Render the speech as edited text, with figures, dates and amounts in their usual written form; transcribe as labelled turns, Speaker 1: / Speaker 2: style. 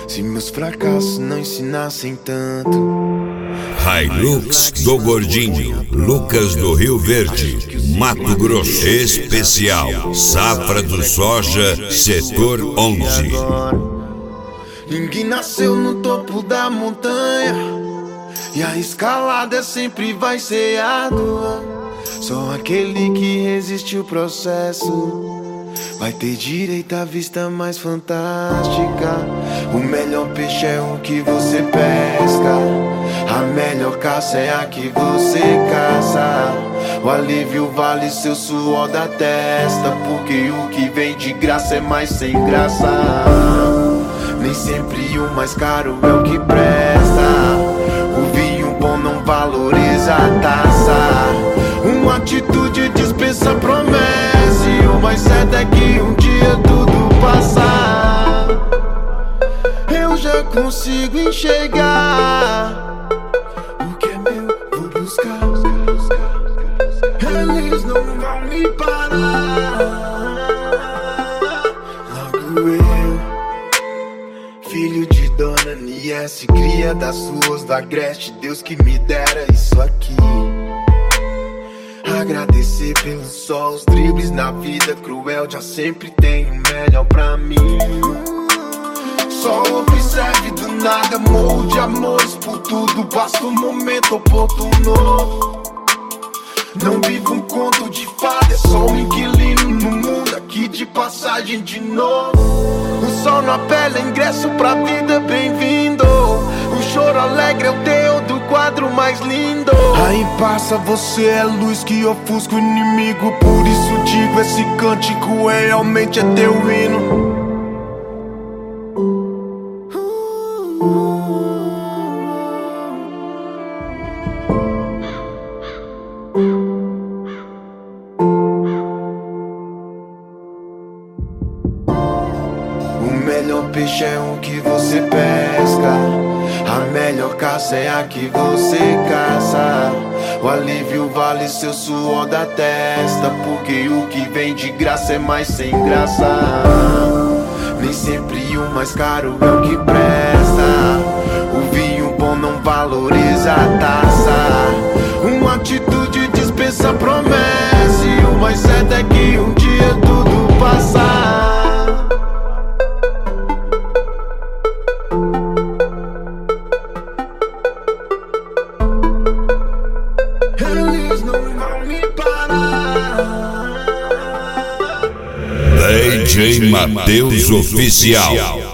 Speaker 1: Se meus fracassos não ensinassem tanto.
Speaker 2: Hilux do Gordinho, Lucas do Rio Verde, Mato Grosso. Especial, Safra do Soja, Setor 11.
Speaker 1: Ninguém nasceu no topo da montanha, e a escalada sempre vai ser árdua. Só aquele que resiste o processo vai ter direito à vista mais fantástica. O melhor peixe é o que você pesca, a melhor caça é a que você caça. O alívio vale seu suor da testa, porque o que vem de graça é mais sem graça. Nem sempre o mais caro é o que presta. O vinho bom não valoriza a taça. Uma atitude dispensa promessa, e o mais certo é que um dia tudo passar. Eu já consigo enxergar o que é meu, vou buscar. Eles não vão me parar. Logo eu, filho de Dona Niesse, cria das ruas do Agreste, Deus que me dera isso aqui. Agradecer pelo sol, os dribles na vida cruel, já sempre tem o melhor pra mim. Só observe do nada, morro de amores por tudo, passa o momento oportuno. Não vivo um conto de fada, é só um inquilino no mundo, aqui de passagem de novo. O sol na pele, ingresso pra vida, bem-vindo. O choro alegre é o teu do quadro mais lindo. Aí passa, você é luz que ofusca o inimigo, por isso digo, esse cântico realmente é teu hino. O melhor peixe é o que você pesca, a melhor caça é a que você caça. O alívio vale seu suor da testa, porque o que vem de graça é mais sem graça. Nem sempre o mais caro é o que presta. O vinho bom não valoriza a taça. Uma atitude dispensa promessa, e o mais certo é que um dia tudo passar. Eles não vão me parar.
Speaker 2: DJ Matheus Oficial.